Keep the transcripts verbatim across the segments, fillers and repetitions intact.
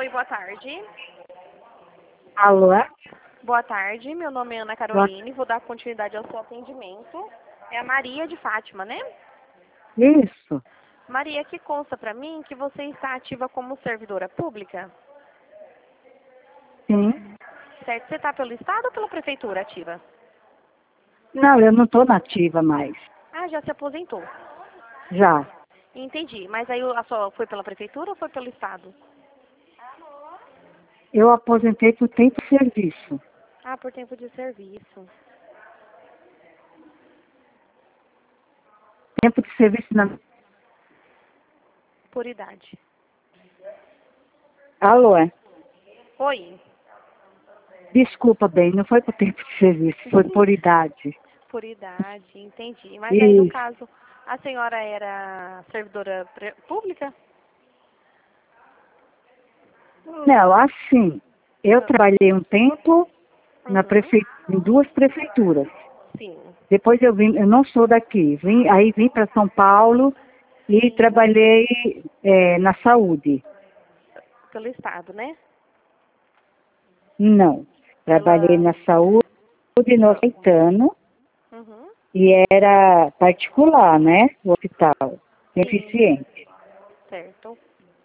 Oi, boa tarde. Alô? Boa tarde, meu nome é Ana Boa... Caroline, vou dar continuidade ao seu atendimento. É a Maria de Fátima, né? Isso. Maria, que consta para mim que você está ativa como servidora pública? Sim. Certo, você está pelo Estado ou pela Prefeitura ativa? Não, eu não estou nativa mais. Ah, já se aposentou. Já. Entendi, mas aí a sua foi pela Prefeitura ou foi pelo Estado? Eu aposentei por tempo de serviço. Ah, por tempo de serviço. Tempo de serviço na... Por idade. Alô, é? Oi. Desculpa, bem, não foi por tempo de serviço, foi por idade. Por idade, entendi. Mas aí, no Isso. caso, a senhora era servidora pre- pública? Não, assim, eu Ah, trabalhei um tempo na uhum. prefe... em duas prefeituras. Sim. Depois eu vim, eu não sou daqui, vim, aí vim para São Paulo e Sim. trabalhei é, na saúde. Pelo Estado, né? Não, trabalhei Pela... na saúde no Ah, Caetano uhum. e era particular, né? O hospital, Sim. deficiente. Certo.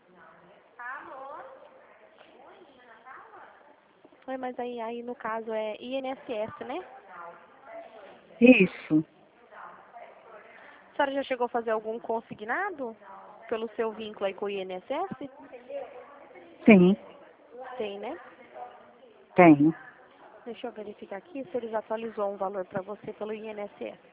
Oi, mas aí, aí, no caso, é I N S S, né? Isso, A senhora já chegou a fazer algum consignado pelo seu vínculo aí com o I N S S? sim, Tem, né? tenho. Deixa eu verificar aqui se eles atualizou um valor para você pelo I N S S.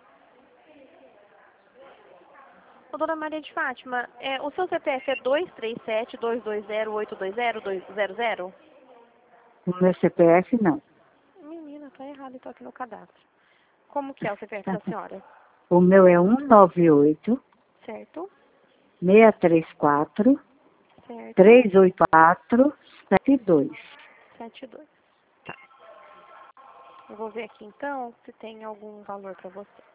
Ô, dona Maria de Fátima, é, o seu C P F é dois três sete, dois dois zero, oito dois zero, dois zero zero? O meu C P F não. Menina, tá errado então aqui no cadastro. Como que é o C P F da senhora? O meu é um nove oito, Certo? seis três quatro, Certo? três oito quatro, sete dois. sete dois. Tá. Eu vou ver aqui então se tem algum valor para você.